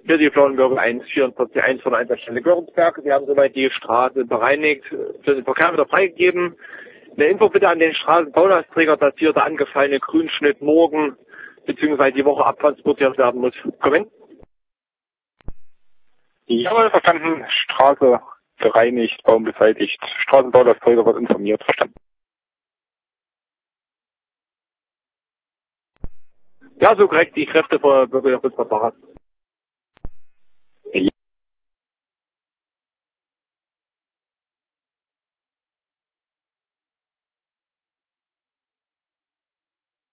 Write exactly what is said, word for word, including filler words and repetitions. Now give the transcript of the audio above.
Hier die Frauenbürger eins vier vier eins von der Einsatzstelle Görensberg. Wir haben soweit die Straße bereinigt, für den Verkehr wieder freigegeben. Eine Info bitte an den Straßenbaulasträger, dass hier der angefallene Grünschnitt morgen bzw. die Woche abtransportiert werden muss. Kommen? Jawohl, verstanden. Straße gereinigt, Baum beseitigt. Straßenbaulasträger wird informiert. Verstanden. Ja, so korrekt. Die Kräfte für Bürger des Verfahrens.